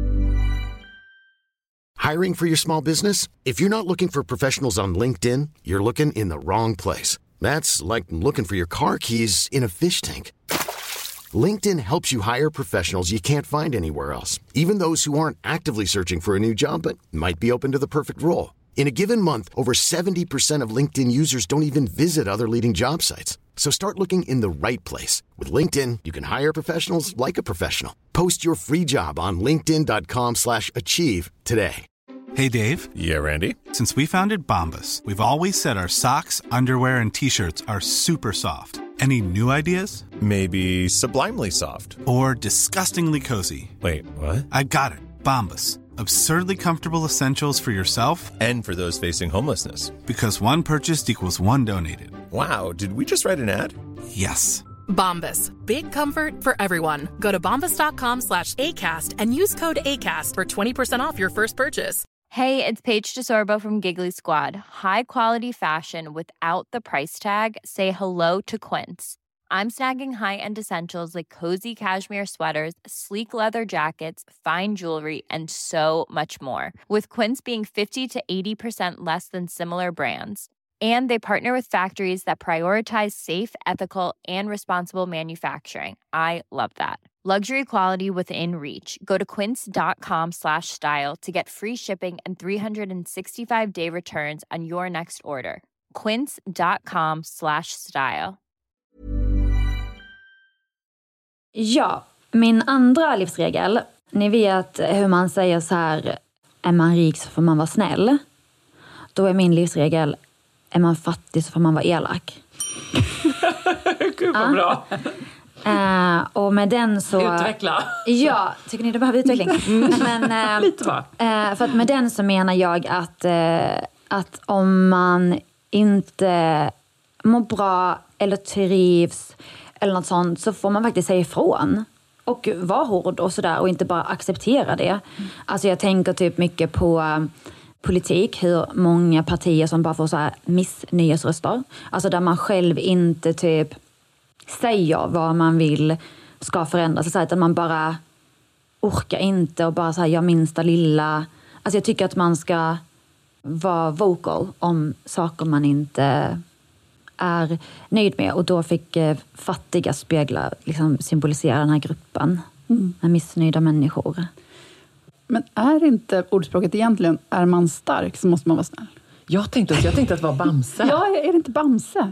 Hiring for your small business? If you're not looking for professionals on LinkedIn, you're looking in the wrong place. That's like looking for your car keys in a fish tank. LinkedIn helps you hire professionals you can't find anywhere else, even those who aren't actively searching for a new job but might be open to the perfect role. In a given month, over 70% of LinkedIn users don't even visit other leading job sites. So start looking in the right place. With LinkedIn, you can hire professionals like a professional. Post your free job on linkedin.com/achieve today. Hey, Dave. Yeah, Randy. Since we founded Bombas, we've always said our socks, underwear, and T-shirts are super soft. Any new ideas? Maybe sublimely soft. Or disgustingly cozy. Wait, what? I got it. Bombas. Absurdly comfortable essentials for yourself and for those facing homelessness. Because one purchased equals one donated. Wow, did we just write an ad? Yes. Bombas. Big comfort for everyone. Go to bombas.com/ACAST and use code ACAST for 20% off your first purchase. Hey, it's Paige DeSorbo from Giggly Squad. High quality fashion without the price tag. Say hello to Quince. I'm snagging high-end essentials like cozy cashmere sweaters, sleek leather jackets, fine jewelry, and so much more. With Quince being 50 to 80% less than similar brands. And they partner with factories that prioritize safe, ethical, and responsible manufacturing. I love that. Luxury quality within reach. Go to quince.com/style to get free shipping and 365-day returns on your next order. Quince.com/style. Ja, min andra livsregel. Ni vet hur man säger så här: är man rik så får man vara snäll. Då är min livsregel: är man fattig så får man vara elak. Gud vad bra. Och med den så... Utveckla. Ja, tycker ni det behöver utveckling? Men, lite va? För att med den så menar jag att om man inte mår bra eller trivs eller något sånt, så får man faktiskt säga ifrån. Och vara hård och sådär och inte bara acceptera det. Alltså jag tänker typ mycket på politik, hur många partier som bara får så här missnöjesröster. Alltså där man själv inte typ säger vad man vill ska förändras. Så att man bara orkar inte och bara så här gör minsta lilla. Alltså jag tycker att man ska vara vocal om saker man inte är nöjd med. Och då fick fattiga speglar liksom symbolisera den här gruppen. Med missnöjda människor. Men är inte ordspråket egentligen, är man stark så måste man vara snäll? Jag tänkte att det var Bamse. Ja, är det inte Bamse?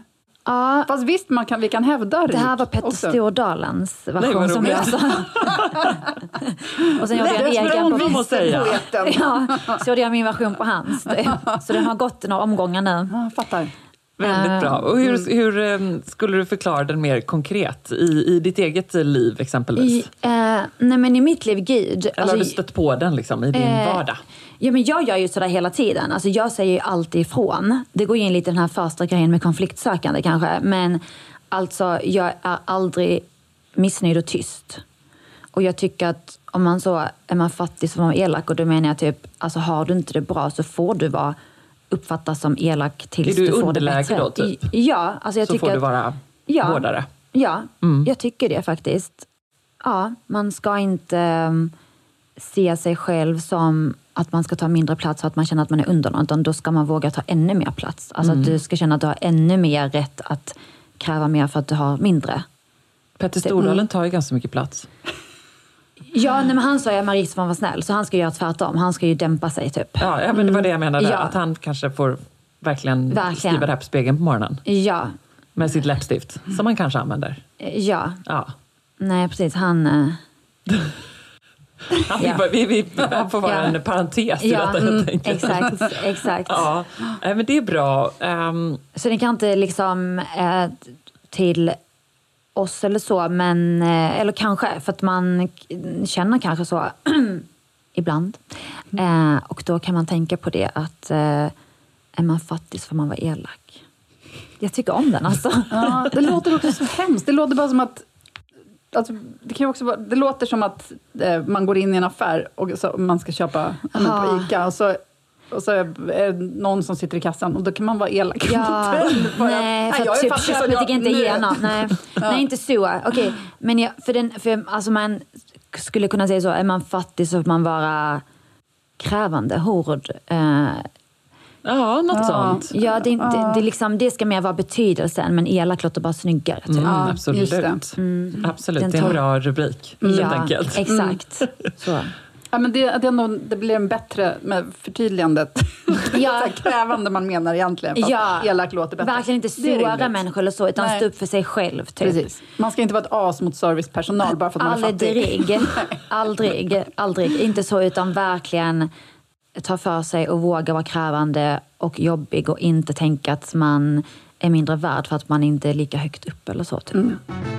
Ja. Fast visst, vi kan hävda det här var Petter Stordalens version som jag sa. Och sen gjorde jag en egen på poeten. Ja, så gjorde jag min version på hans. Så den har gått några omgångar nu. Ja, fattar. Väldigt bra. Och hur skulle du förklara den mer konkret i ditt eget liv exempelvis? Nej, men i mitt liv, gud. Eller har du stött på den liksom, i din vardag? Ja, men jag gör ju sådär hela tiden. Alltså jag säger ju alltid ifrån. Det går in lite den här första grejen med konfliktsökande kanske. Men alltså, jag är aldrig missnöjd och tyst. Och jag tycker att om man så är man fattig så är man elak. Och då menar jag typ, alltså har du inte det bra så får du uppfattas som elak tills du får det bättre. Är du underläge då typ? Ja, alltså jag så tycker får du vara hårdare? Ja, jag tycker det faktiskt. Ja, man ska inte se sig själv som att man ska ta mindre plats och att man känner att man är under någon. Utan då ska man våga ta ännu mer plats. Alltså att du ska känna att du har ännu mer rätt att kräva mer för att du har mindre. Petter Stordalen tar ju ganska mycket plats. Ja, nej, men han sa ju Marie som var snäll. Så han ska göra tvärtom. Han ska ju dämpa sig typ. Ja, men det var det jag menade. Ja. Att han kanske får verkligen skriva det här på spegeln på morgonen. Ja. Med sitt läppstift. Som man kanske använder. Ja. Nej, precis. Han får vara en parentes i detta, helt enkelt. Exakt. Ja, men det är bra. Så det kan inte liksom till oss eller så, men eller kanske för att man känner kanske så ibland. Och då kan man tänka på det att är man fattig så får man vara elak. Jag tycker om den alltså. Ja, det låter också så hemskt. Det låter bara som att alltså, det kan ju också vara, det låter som att man går in i en affär och så, man ska köpa på ICA och så är det någon som sitter i kassan och då kan man vara elak. Ja, nej, för typ köpet gick inte igenom. Nej, inte så. Okej, men alltså man skulle kunna säga så, är man fattig så får man vara krävande, hård. Ja, något sånt. Ja, det, liksom, det ska mer vara betydelsen, men elak låter bara snyggare. Typ. Absolut. Absolut, det är en bra rubrik. Helt enkelt. Exakt. Så. Ja, men det blir en bättre med förtydligandet. Ja. Krävande man menar egentligen. Fast elak låter bättre. Verkligen inte såra människor eller så, utan stå upp för sig själv. Typ. Precis. Man ska inte vara ett as mot servicepersonal bara för att man är fattig. Aldrig. Inte så, utan verkligen ta för sig och våga vara krävande och jobbig och inte tänka att man är mindre värd för att man inte är lika högt upp eller så. Typ.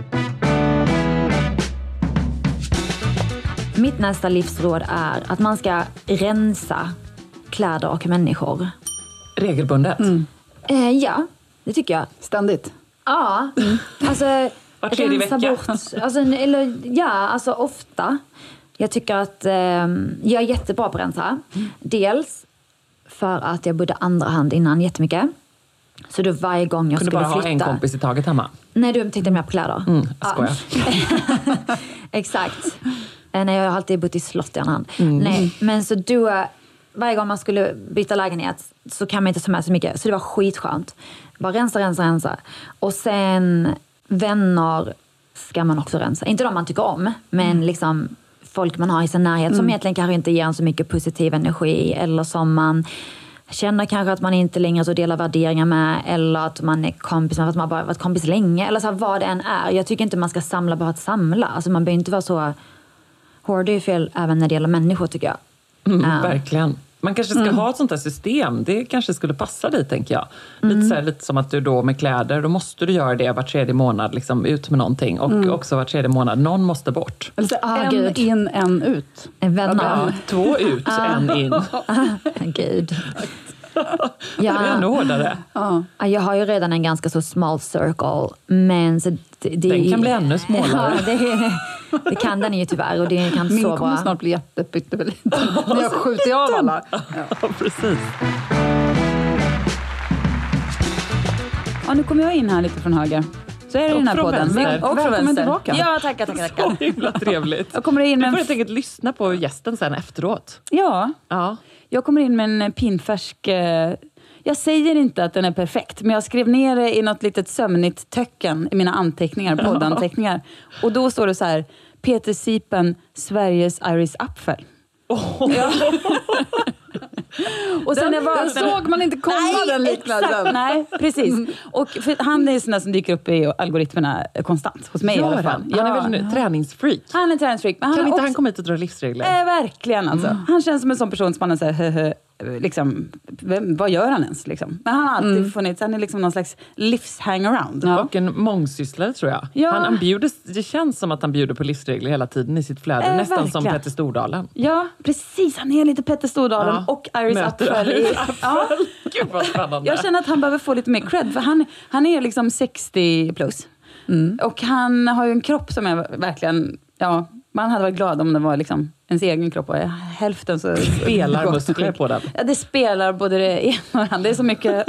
Mitt nästa livsråd är att man ska rensa kläder och människor. Regelbundet? Ja, det tycker jag. Ständigt? Ja, alltså var tredje vecka? Bort. Alltså ofta. Jag tycker att jag är jättebra på att rensa. Dels för att jag bodde andra hand innan jättemycket. Så då varje gång jag skulle flytta... Kunde bara ha en kompis i taget hemma? Nej, du tänkte mer på kläder. Jag skojar. Exakt. Nej, jag har alltid bott i slott i en hand. Nej, men så då... Varje gång man skulle byta lägenhet så kan man inte ta med så mycket. Så det var skitskönt. Bara rensa. Och sen vänner ska man också rensa. Inte de man tycker om, men liksom folk man har i sin närhet som egentligen kanske inte ger en så mycket positiv energi. Eller som man känner kanske att man inte längre så delar värderingar med. Eller att man är kompis med att man bara varit kompis länge. Eller så här, vad det än är. Jag tycker inte man ska samla bara att samla. Alltså man behöver inte vara så hård. Det är fel även när det gäller människor, tycker jag. Verkligen. Man kanske ska ha ett sånt här system. Det kanske skulle passa dig, tänker jag. Lite som att du då med kläder, då måste du göra det var tredje månad, liksom ut med någonting. Och också var tredje månad, någon måste bort. Alltså en in, en ut. Vänner. 2 ut, en in. Gud. Det är ännu hårdare. Jag har ju redan en ganska så small circle. Men så den kan bli ännu smålare. Det kan den ju tyvärr. Och det kan min så kommer snart bli jättepytteliten. När jag skjuter av alla. Ja, precis. Ja, nu kommer jag in här lite från höger. Så är det den här podden. Välkommen tillbaka. Ja, tackar. Så himla trevligt. Jag kommer in med du får helt enkelt lyssna på gästen sen efteråt. Ja. Jag kommer in med en pinfärsk... Jag säger inte att den är perfekt, men jag skrev ner det i något litet sömnigt töcken i mina anteckningar, poddanteckningar. Och då står det så här: Peter Sipen, Sveriges Iris Apfel. Oh. Ja. Och sen den såg man inte komma, den liknelsen. Nej, precis. Och för han är sån där som dyker upp i algoritmerna konstant. Hos mig i alla fall. Han är väl en träningsfreak. Han är träningsfreak. Men kan inte också... han komma hit och dra livsregler? Verkligen alltså. Han känns som en sån person som man säger liksom, vad gör han ens liksom? Men han har alltid funnits, han är liksom någon slags livshangaround. Och en mångsysslare tror jag. Han bjuder, det känns som att han bjuder på livsregler hela tiden i sitt flöde. Nästan verkligen. som Petter Stordalen. Ja, precis. Han är lite Petter Stordalen och Iris Apfel. Gud vad spännande. Jag känner att han behöver få lite mer cred. För han är liksom 60 plus. Och han har ju en kropp som är verkligen... Ja, man hade varit glad om det var liksom ens egen kropp och hälften så... Spelar muskler på den. Ja, det spelar både det ena och det andra. Det är så mycket...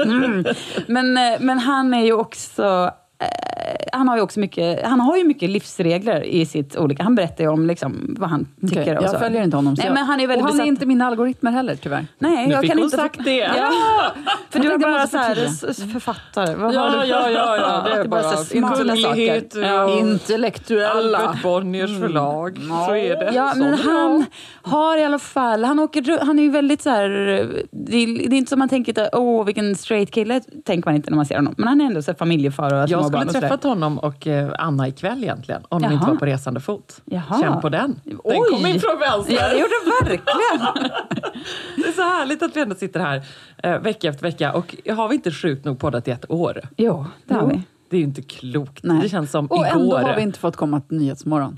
Men han är ju också... Han har ju mycket livsregler i sitt olika... Han berättar ju om liksom vad han tycker. Och så. Jag följer inte honom. Nej, men han är väldigt och han är inte mina algoritmer heller, tyvärr. Nej, nu jag fick kan hon inte... sagt det. Ja, för du är bara så här författare. Ja. Det är bara intellektuellt. Intellektuella. Albert Bonniers förlag. Så är det. Ja, men han har i alla fall... Han är ju väldigt så här... Det är inte som man tänker vilken straight kille tänker man inte när man ser honom. Men han är ändå så här familjefar och jag skulle träffat honom och Anna ikväll egentligen. Om de inte var på resande fot. Känn på den. Den kom in från vänster. Ja, det gjorde verkligen. Det är så härligt att vi ändå sitter här vecka efter vecka. Och har vi inte sjukt nog poddat i ett år? Jo, det har vi. Det är ju inte klokt. Nej. Det känns som och igår. Och ändå har vi inte fått komma till Nyhetsmorgon.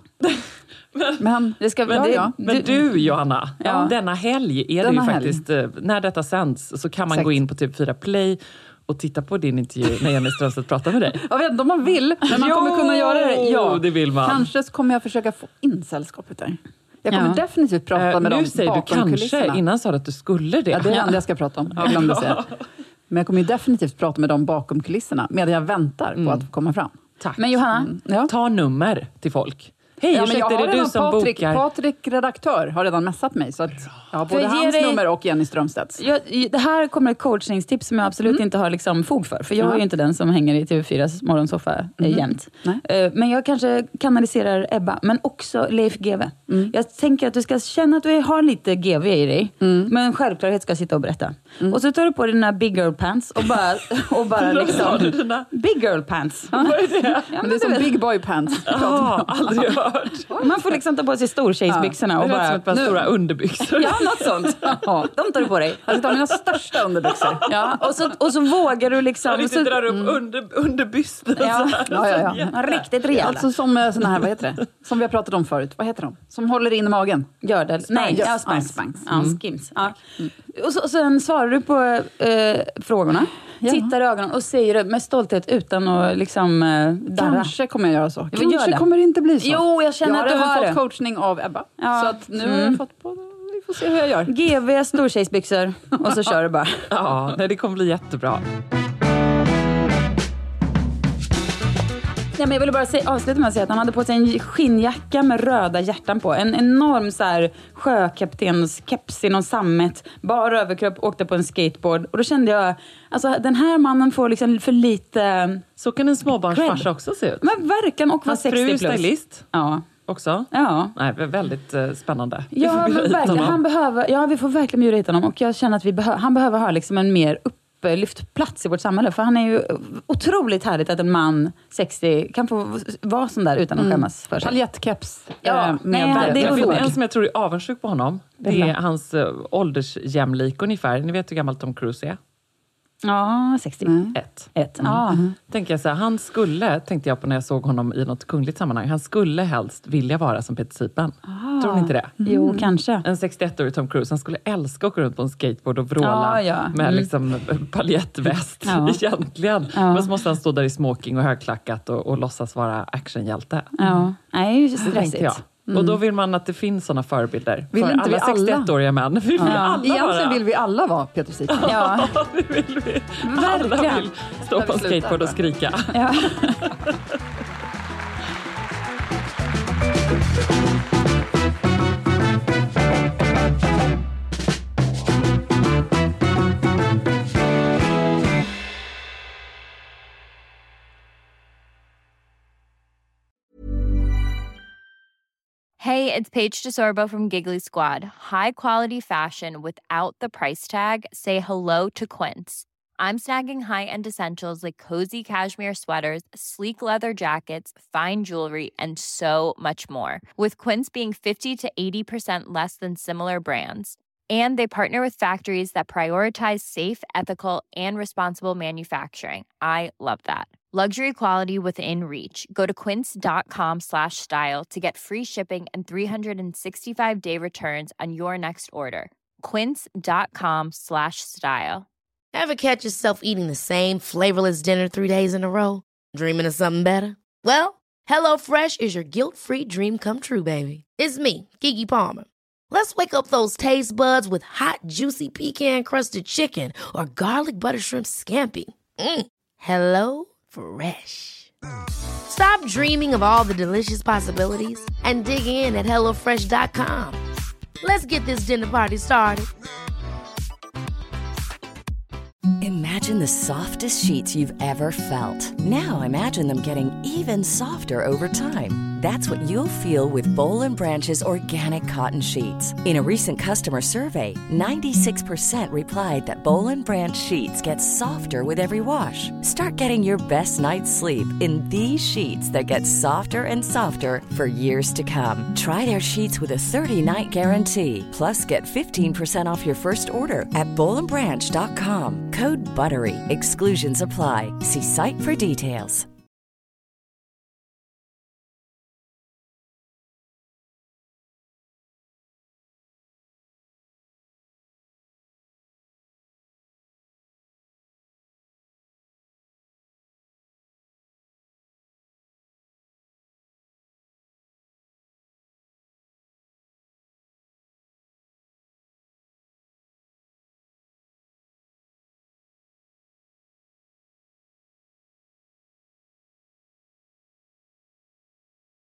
Men du Johanna, denna helg är det ju faktiskt, när detta sänds så kan man gå in på typ 4 Play och titta på din intervju när Jenny Strömstedt pratar med dig. Jag vet inte om man vill, men man kommer kunna göra det. Ja, det vill man. Kanske så kommer jag försöka få in sällskapet där. Jag kommer definitivt prata med dem nu säger bakom du kanske, kulisserna. innan sa du att du skulle det. Ja, det är det enda jag ska prata om. Jag glömde säga. Men jag kommer ju definitivt prata med dem bakom kulisserna medan jag väntar på att komma fram. Tack. Men Johanna, ta nummer till folk. Hej, ursäkta, är det du som bokar? Patrik, redaktör, har redan messat mig. Så att jag har både hans nummer och Jenny Strömstedts. Det här kommer ett coachningstips som jag absolut inte har liksom fog för. För jag är ju inte den som hänger i TV4s morgonsoffa jämt. Men jag kanske kanaliserar Ebba. Men också Leif GW. Jag tänker att du ska känna att du har lite GW i dig. Men självklarhet ska sitta och berätta. Och så tar du på dina big girl pants. Och bara liksom... Big girl pants. Vad är det? Men det är som big boy pants. Aldrig hört. Man får liksom ta på sig stortjejsbyxorna och bara... som ett par stora underbyxor. Ja, något sånt. Ja, de tar du på dig. Jag ska ta mina största underbyxor. Ja, och så vågar du liksom... Ja, du inte drar upp under bysten. Ja. Riktigt rejält. Alltså som såna här, vad heter det? Som vi har pratat om förut. Vad heter de? Som håller in i magen. Gördel. Nej, spanks. Skims. Ja. Och sen svarar du på frågorna. Tittar i ögonen och säger det med stolthet utan att liksom darra. Kanske kommer jag göra så. Kanske Kanske kommer det inte bli så. Jo, jag känner att du har fått coachning av Ebba. Så att nu har jag fått på... Vi får se hur jag gör. GV, stortjejsbyxor och så kör du bara. Ja, det kommer bli jättebra. Ja, men jag ville bara avsluta med att säga att han hade på sig en skinnjacka med röda hjärtan på. En enorm så här sjökaptenskeps i någon sammet. Bara överkropp, åkte på en skateboard. Och då kände jag, alltså den här mannen får liksom för lite... Så kan en småbarnsfarsa också se ut. Men verkligen, och var 60 plus. Stylist. Ja. Också? Ja. Nej, väldigt spännande. Ja, men verkligen. Vi får verkligen bjuda hit honom. Och jag känner att han behöver ha liksom en mer lyft plats i vårt samhälle. För han är ju otroligt härligt att en man 60 kan få vara sån där utan att skämmas för sig. Paljettkeps. Det är en som jag tror är avundsjuk på honom. Det är hans åldersjämlik ungefär. Ni vet hur gammal Tom Cruise är? Ja, 61. Tänker jag så här, tänkte jag på när jag såg honom i något kungligt sammanhang. Han skulle helst vilja vara som Peter Sipen. Tror ni inte det? Jo, kanske. En 61-årig Tom Cruise, han skulle älska att åka runt på en skateboard och vråla med liksom paljettväst egentligen. Men så måste han stå där i smoking och högklackat och låtsas vara actionhjälte. Ja, nej, stressigt. Och då vill man att det finns såna förebilder. Vill för inte alla 61-åriga män. Egentligen vill vi alla vara Peter Sipen. Ja, det vill vi. Verkligen. Alla vill stå på en skateboard och skrika. Ja. Hey, it's Paige DeSorbo from Giggly Squad. High quality fashion without the price tag. Say hello to Quince. I'm snagging high-end essentials like cozy cashmere sweaters, sleek leather jackets, fine jewelry, and so much more. With Quince being 50 to 80% less than similar brands. And they partner with factories that prioritize safe, ethical, and responsible manufacturing. I love that. Luxury quality within reach. Go to quince.com/style to get free shipping and 365-day returns on your next order. Quince.com/style. Ever catch yourself eating the same flavorless dinner 3 days in a row? Dreaming of something better? Well, HelloFresh is your guilt-free dream come true, baby. It's me, Keke Palmer. Let's wake up those taste buds with hot, juicy pecan-crusted chicken or garlic butter shrimp scampi. HelloFresh. Stop dreaming of all the delicious possibilities and dig in at HelloFresh.com. Let's get this dinner party started. Imagine the softest sheets you've ever felt. Now imagine them getting even softer over time. That's what you'll feel with Boll & Branch's organic cotton sheets. In a recent customer survey, 96% replied that Boll & Branch sheets get softer with every wash. Start getting your best night's sleep in these sheets that get softer and softer for years to come. Try their sheets with a 30-night guarantee. Plus, get 15% off your first order at bollandbranch.com. Code BUTTERY. Exclusions apply. See site for details.